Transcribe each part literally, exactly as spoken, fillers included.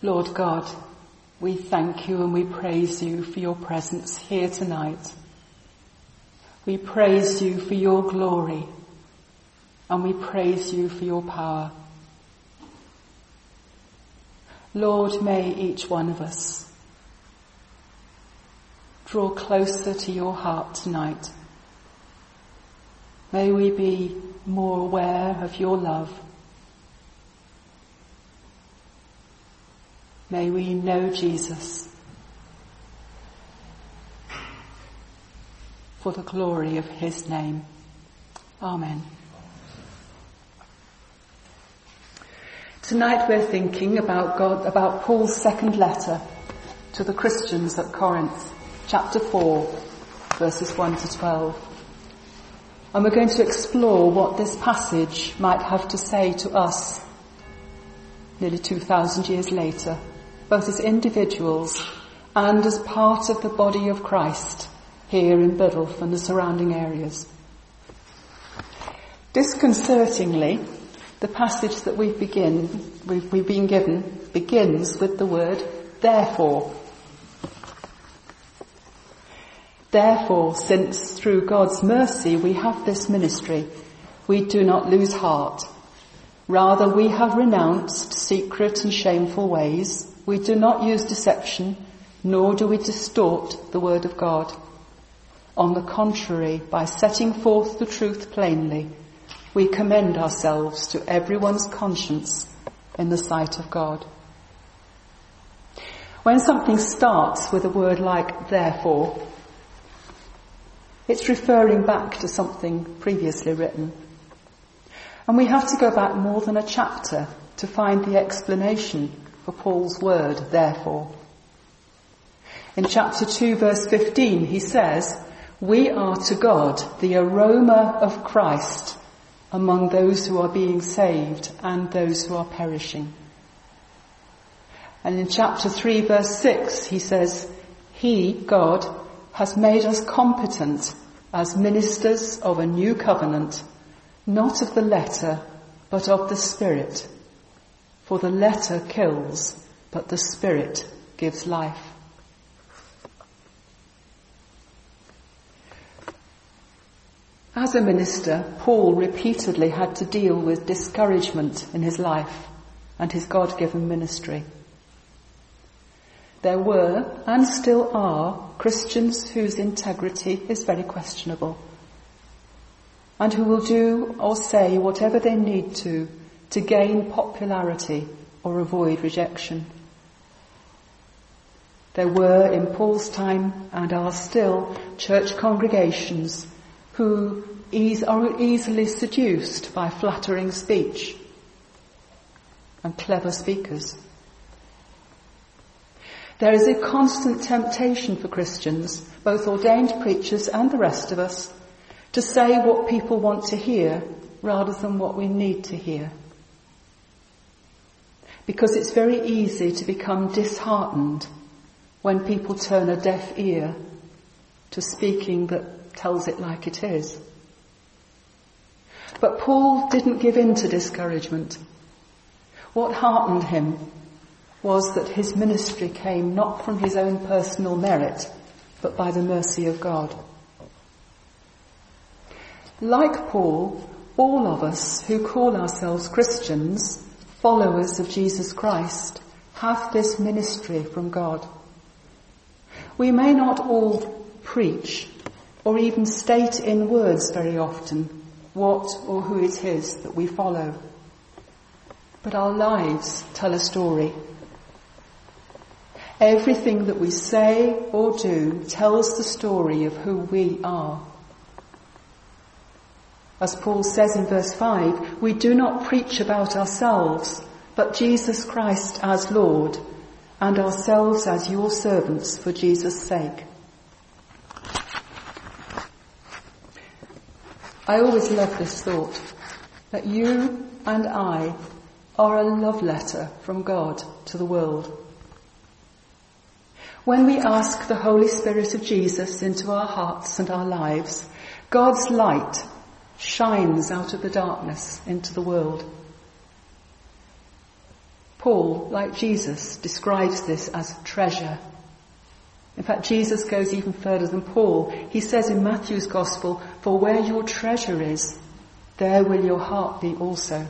Lord God, we thank you and we praise you for your presence here tonight. We praise you for your glory and we praise you for your power. Lord, may each one of us draw closer to your heart tonight. May we be more aware of your love. May we know Jesus for the glory of his name. Amen. Tonight we're thinking about God, about Paul's second letter to the Christians at Corinth, chapter four, verses one to twelve. And we're going to explore what this passage might have to say to us nearly two thousand years later, both as individuals and as part of the body of Christ here in Biddulph and the surrounding areas. Disconcertingly, the passage that we begin, we've, we've been given begins with the word therefore. Therefore, since through God's mercy we have this ministry, we do not lose heart. Rather, we have renounced secret and shameful ways. We do not use deception, nor do we distort the word of God. On the contrary, by setting forth the truth plainly, we commend ourselves to everyone's conscience in the sight of God. When something starts with a word like therefore, it's referring back to something previously written. And we have to go back more than a chapter to find the explanation for Paul's word, therefore. In chapter two, verse fifteen, he says, "We are to God the aroma of Christ among those who are being saved and those who are perishing." And in chapter three, verse six, he says, "He, God, has made us competent as ministers of a new covenant, not of the letter, but of the Spirit. For the letter kills, but the Spirit gives life." As a minister, Paul repeatedly had to deal with discouragement in his life and his God-given ministry. There were, and still are, Christians whose integrity is very questionable, and who will do or say whatever they need to to gain popularity or avoid rejection. There were in Paul's time, and are still, church congregations who are easily seduced by flattering speech and clever speakers. There is a constant temptation for Christians, both ordained preachers and the rest of us, to say what people want to hear rather than what we need to hear. Because it's very easy to become disheartened when people turn a deaf ear to speaking that tells it like it is. But Paul didn't give in to discouragement. What heartened him was that his ministry came not from his own personal merit, but by the mercy of God. Like Paul, all of us who call ourselves Christians, followers of Jesus Christ, have this ministry from God. We may not all preach or even state in words very often what or who it is that we follow, but our lives tell a story. Everything that we say or do tells the story of who we are. As Paul says in verse five, we do not preach about ourselves, but Jesus Christ as Lord, and ourselves as your servants for Jesus' sake. I always love this thought, that you and I are a love letter from God to the world. When we ask the Holy Spirit of Jesus into our hearts and our lives, God's light shines out of the darkness into the world. Paul, like Jesus, describes this as treasure. In fact, Jesus goes even further than Paul. He says in Matthew's Gospel, "For where your treasure is, there will your heart be also."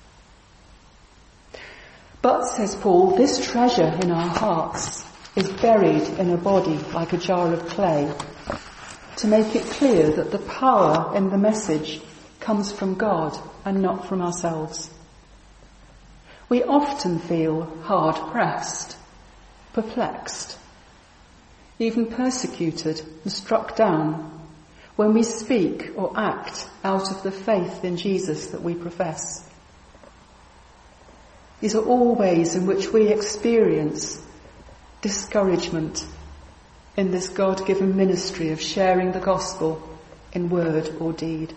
But, says Paul, this treasure in our hearts is buried in a body like a jar of clay, to make it clear that the power in the message comes from God and not from ourselves. We often feel hard-pressed, perplexed, even persecuted and struck down when we speak or act out of the faith in Jesus that we profess. These are all ways in which we experience discouragement in this God-given ministry of sharing the gospel in word or deed.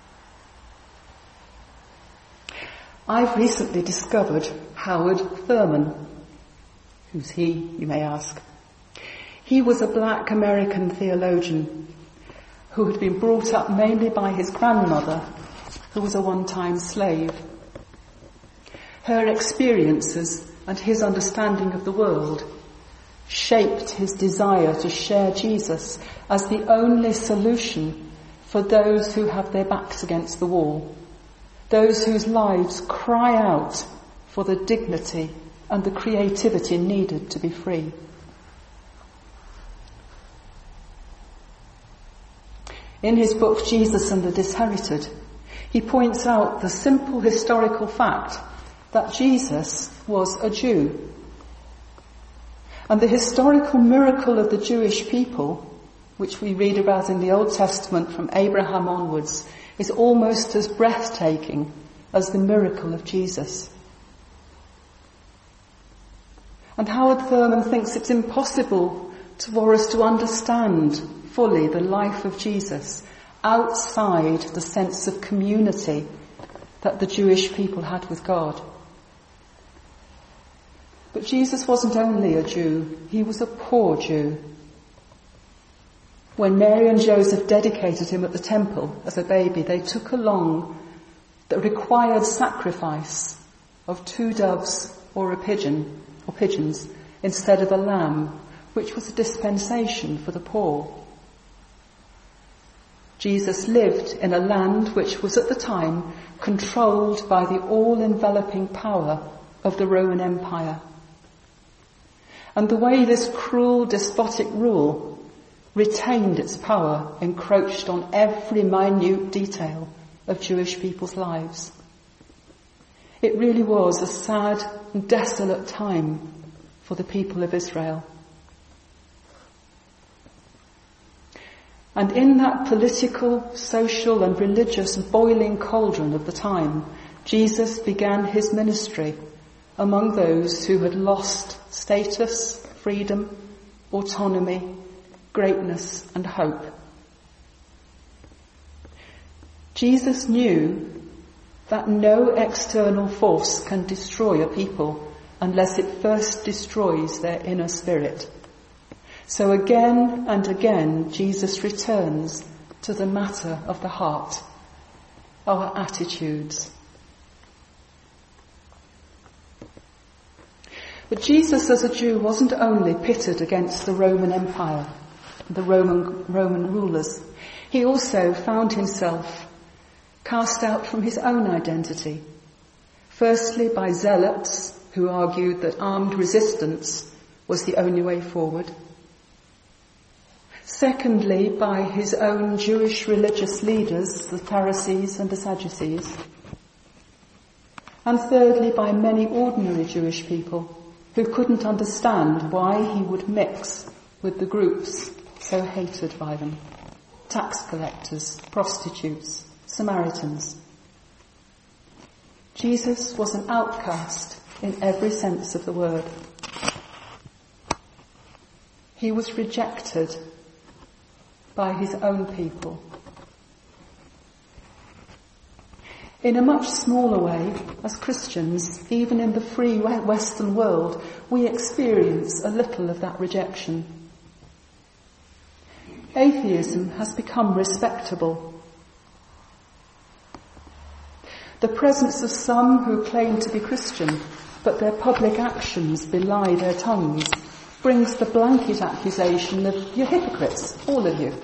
I've recently discovered Howard Thurman. Who's he, you may ask? He was a black American theologian who had been brought up mainly by his grandmother, who was a one-time slave. Her experiences and his understanding of the world shaped his desire to share Jesus as the only solution for those who have their backs against the wall, those whose lives cry out for the dignity and the creativity needed to be free. In his book, Jesus and the Disherited, he points out the simple historical fact that Jesus was a Jew. And the historical miracle of the Jewish people, which we read about in the Old Testament from Abraham onwards, is almost as breathtaking as the miracle of Jesus. And Howard Thurman thinks it's impossible for us to understand fully the life of Jesus outside the sense of community that the Jewish people had with God. But Jesus wasn't only a Jew, he was a poor Jew. When Mary and Joseph dedicated him at the temple as a baby, they took along the required sacrifice of two doves or a pigeon, or pigeons, instead of a lamb, which was a dispensation for the poor. Jesus lived in a land which was at the time controlled by the all-enveloping power of the Roman Empire. And the way this cruel, despotic rule retained its power encroached on every minute detail of Jewish people's lives. It really was a sad and desolate time for the people of Israel. And in that political, social and religious boiling cauldron of the time, Jesus began his ministry among those who had lost status, freedom, autonomy, greatness and hope. Jesus knew that no external force can destroy a people unless it first destroys their inner spirit. So again and again, Jesus returns to the matter of the heart, our attitudes. But Jesus as a Jew wasn't only pitted against the Roman Empire, the Roman, Roman rulers. He also found himself cast out from his own identity. Firstly by zealots who argued that armed resistance was the only way forward. Secondly, by his own Jewish religious leaders, the Pharisees and the Sadducees. And thirdly, by many ordinary Jewish people who couldn't understand why he would mix with the groups so hated by them. Tax collectors, prostitutes, Samaritans. Jesus was an outcast in every sense of the word. He was rejected by his own people. In a much smaller way, as Christians, even in the free Western world, we experience a little of that rejection. Atheism has become respectable. The presence of some who claim to be Christian but their public actions belie their tongues, brings the blanket accusation of, "You're hypocrites, all of you."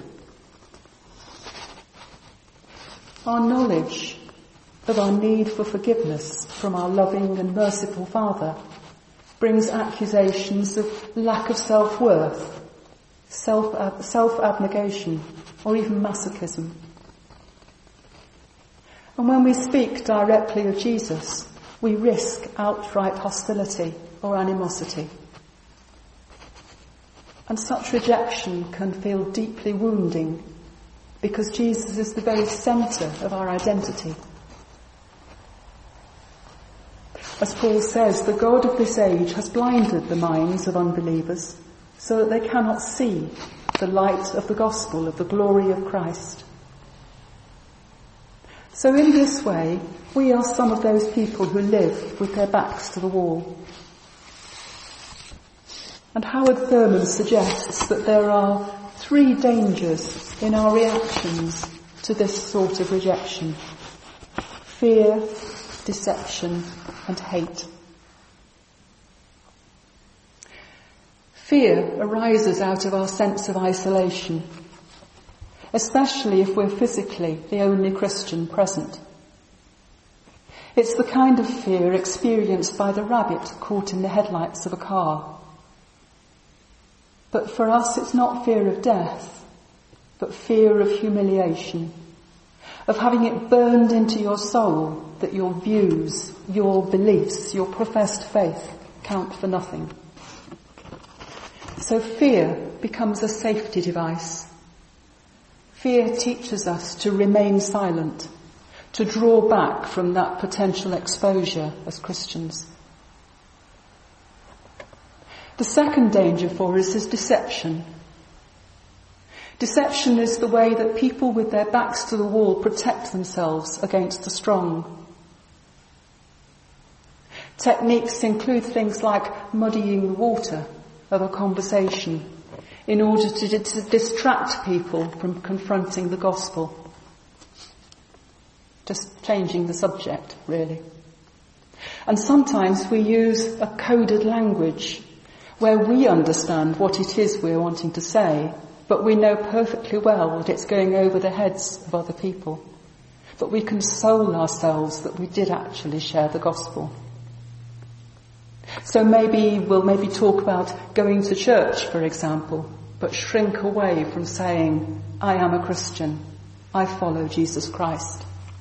Our knowledge of our need for forgiveness from our loving and merciful Father brings accusations of lack of self-worth, self, self-abnegation, or even masochism. And when we speak directly of Jesus, we risk outright hostility or animosity. And such rejection can feel deeply wounding because Jesus is the very centre of our identity. As Paul says, the God of this age has blinded the minds of unbelievers so that they cannot see the light of the gospel of the glory of Christ. So in this way, we are some of those people who live with their backs to the wall. And Howard Thurman suggests that there are three dangers in our reactions to this sort of rejection: fear, deception, and hate. Fear arises out of our sense of isolation, especially if we're physically the only Christian present. It's the kind of fear experienced by the rabbit caught in the headlights of a car. But for us, it's not fear of death, but fear of humiliation, of having it burned into your soul that your views, your beliefs, your professed faith count for nothing. So fear becomes a safety device. Fear teaches us to remain silent, to draw back from that potential exposure as Christians. The second danger for us is deception. Deception is the way that people with their backs to the wall protect themselves against the strong. Techniques include things like muddying the water of a conversation in order to, d- to distract people from confronting the gospel. Just changing the subject, really. And sometimes we use a coded language where we understand what it is we're wanting to say, but we know perfectly well that it's going over the heads of other people. But we console ourselves that we did actually share the gospel. So maybe we'll maybe talk about going to church, for example, but shrink away from saying, "I am a Christian. I follow Jesus Christ."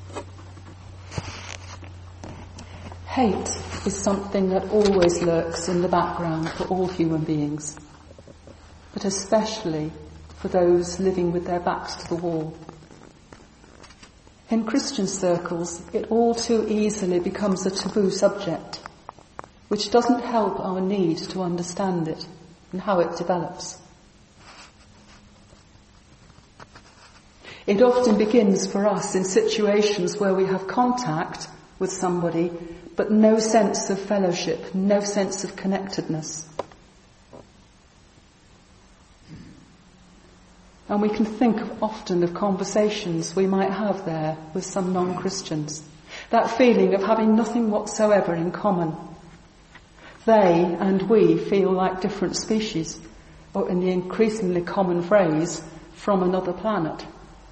Hate is something that always lurks in the background for all human beings, but especially for those living with their backs to the wall. In Christian circles, it all too easily becomes a taboo subject, which doesn't help our need to understand it and how it develops. It often begins for us in situations where we have contact with somebody, but no sense of fellowship, no sense of connectedness. And we can think of often of conversations we might have there with some non-Christians. That feeling of having nothing whatsoever in common. They and we feel like different species, or in the increasingly common phrase, from another planet.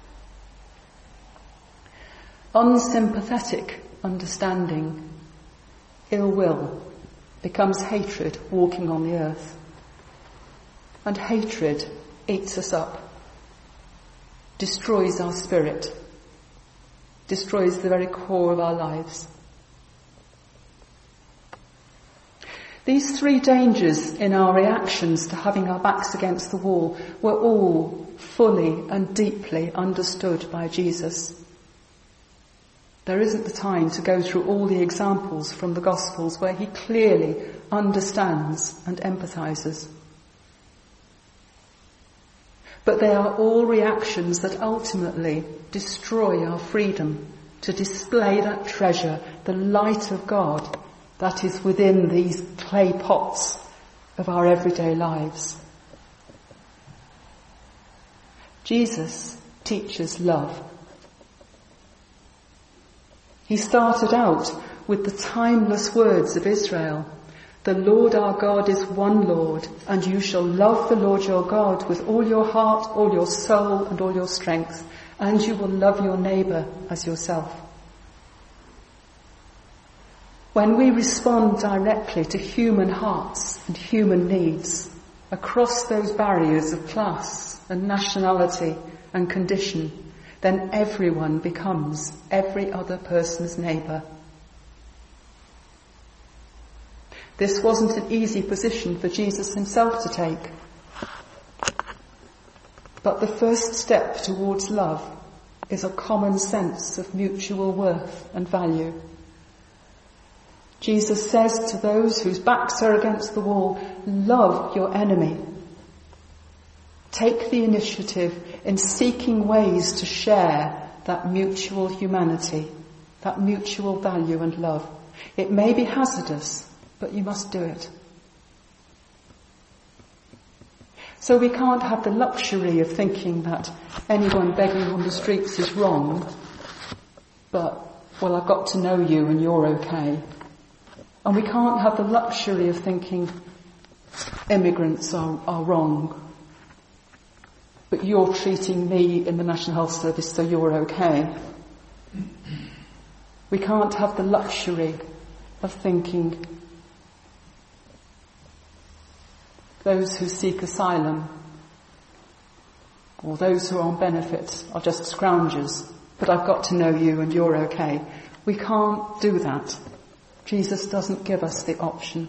Unsympathetic understanding, ill will, becomes hatred walking on the earth. And hatred eats us up, destroys our spirit, destroys the very core of our lives. These three dangers in our reactions to having our backs against the wall were all fully and deeply understood by Jesus. There isn't the time to go through all the examples from the Gospels where he clearly understands and empathizes. But they are all reactions that ultimately destroy our freedom to display that treasure, the light of God that is within these clay pots of our everyday lives. Jesus teaches love. He started out with the timeless words of Israel. The Lord our God is one Lord, and you shall love the Lord your God with all your heart, all your soul, and all your strength, and you will love your neighbour as yourself. When we respond directly to human hearts and human needs, across those barriers of class and nationality and condition, then everyone becomes every other person's neighbour. This wasn't an easy position for Jesus himself to take. But the first step towards love is a common sense of mutual worth and value. Jesus says to those whose backs are against the wall, love your enemy. Take the initiative in seeking ways to share that mutual humanity, that mutual value and love. It may be hazardous, but you must do it. So we can't have the luxury of thinking that anyone begging on the streets is wrong, but, well, I've got to know you and you're okay. And we can't have the luxury of thinking immigrants are, are wrong, but you're treating me in the National Health Service so you're okay. We can't have the luxury of thinking those who seek asylum or those who are on benefits are just scroungers, but I've got to know you and you're okay. We can't do that. Jesus doesn't give us the option.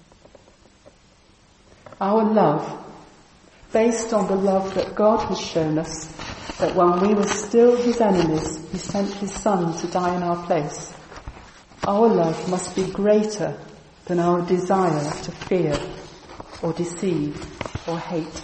Our love, based on the love that God has shown us, that when we were still his enemies, he sent his Son to die in our place. Our love must be greater than our desire to fear or deceive or hate.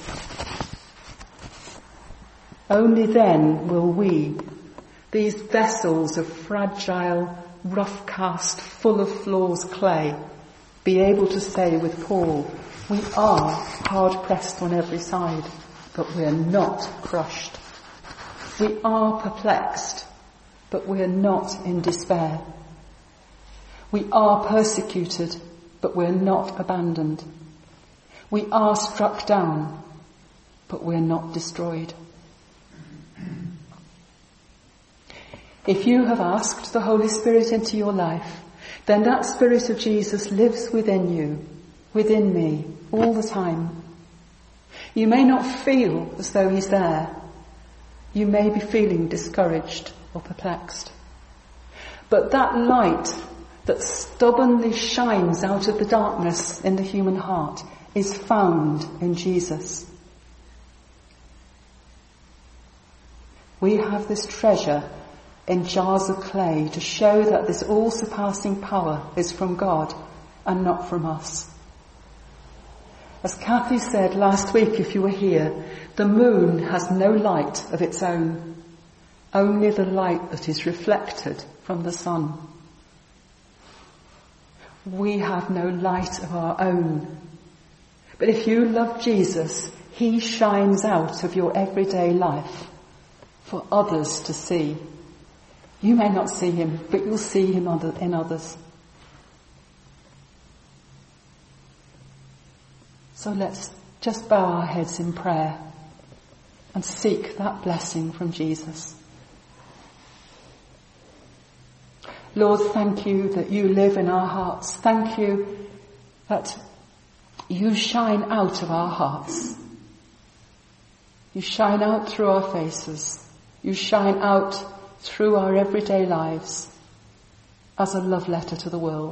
Only then will we, these vessels of fragile, rough cast, full of flaws clay, be able to say with Paul, we are hard pressed on every side, but we are not crushed. We are perplexed, but we are not in despair. We are persecuted, but we are not abandoned. We are struck down, but we are not destroyed. If you have asked the Holy Spirit into your life, then that Spirit of Jesus lives within you, within me, all the time. You may not feel as though he's there. You may be feeling discouraged or perplexed. But that light that stubbornly shines out of the darkness in the human heart is found in Jesus. We have this treasure in jars of clay to show that this all-surpassing power is from God and not from us. As Kathy said last week, if you were here, the moon has no light of its own, only the light that is reflected from the sun. We have no light of our own. But if you love Jesus, he shines out of your everyday life for others to see. You may not see him, but you'll see him in others. So let's just bow our heads in prayer and seek that blessing from Jesus. Lord, thank you that you live in our hearts. Thank you that you shine out of our hearts. You shine out through our faces. You shine out through our everyday lives as a love letter to the world.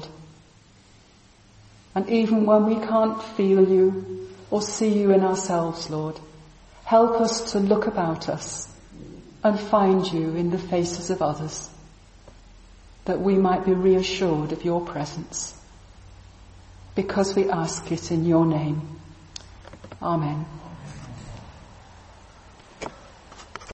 And even when we can't feel you or see you in ourselves, Lord, help us to look about us and find you in the faces of others, that we might be reassured of your presence, because we ask it in your name. Amen.